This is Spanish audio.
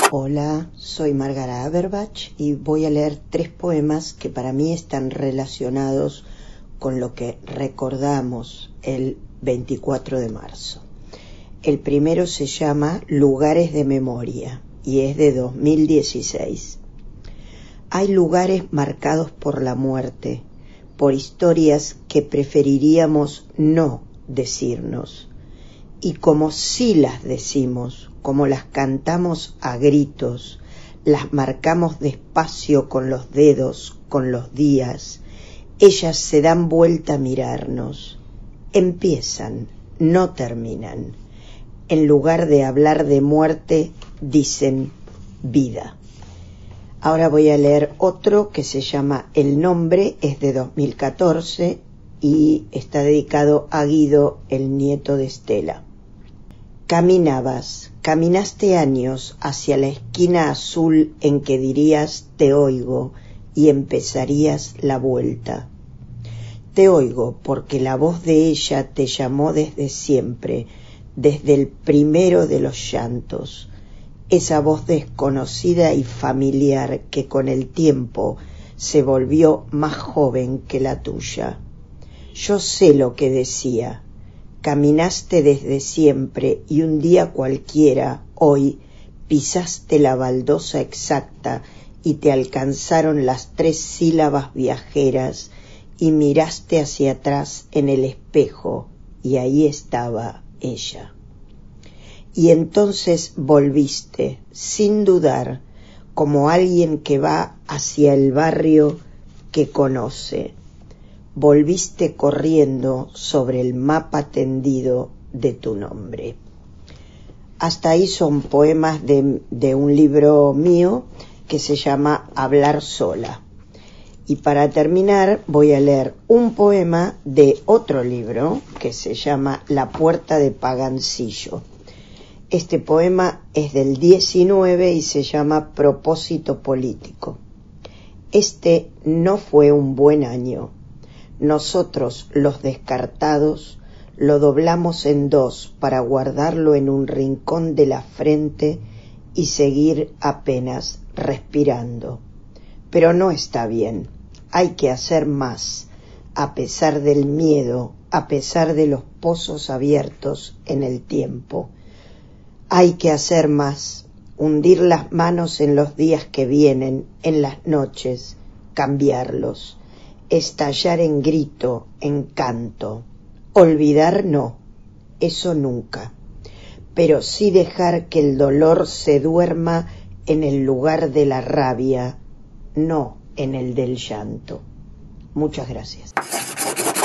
Hola, soy Margarita Averbach y voy a leer 3 poemas que para mí están relacionados con lo que recordamos el 24 de marzo. El primero se llama Lugares de Memoria y es de 2016. Hay lugares marcados por la muerte, por historias que preferiríamos no decirnos. Y como sí las decimos, como las cantamos a gritos, las marcamos despacio con los dedos, con los días, ellas se dan vuelta a mirarnos. Empiezan, no terminan. En lugar de hablar de muerte, dicen vida. Ahora voy a leer otro que se llama El nombre, es de 2014 y está dedicado a Guido, el nieto de Estela. Caminaste años hacia la esquina azul en que dirías te oigo y empezarías la vuelta. Te oigo porque la voz de ella te llamó desde siempre, desde el primero de los llantos, esa voz desconocida y familiar que con el tiempo se volvió más joven que la tuya. Yo sé lo que decía. Caminaste desde siempre y un día cualquiera, hoy, pisaste la baldosa exacta y te alcanzaron las 3 sílabas viajeras y miraste hacia atrás en el espejo y ahí estaba ella. Y entonces volviste, sin dudar, como alguien que va hacia el barrio que conoce. Volviste corriendo sobre el mapa tendido de tu nombre. Hasta ahí son poemas de un libro mío que se llama Hablar sola. Y para terminar voy a leer un poema de otro libro que se llama La puerta de Pagancillo. Este poema es del 19 y se llama Propósito político. Este no fue un buen año. Nosotros, los descartados, lo doblamos en 2 para guardarlo en un rincón de la frente y seguir apenas respirando. Pero no está bien, hay que hacer más, a pesar del miedo, a pesar de los pozos abiertos en el tiempo. Hay que hacer más, hundir las manos en los días que vienen, en las noches, cambiarlos. Estallar en grito, en canto. Olvidar no, eso nunca. Pero sí dejar que el dolor se duerma en el lugar de la rabia, no en el del llanto. Muchas gracias.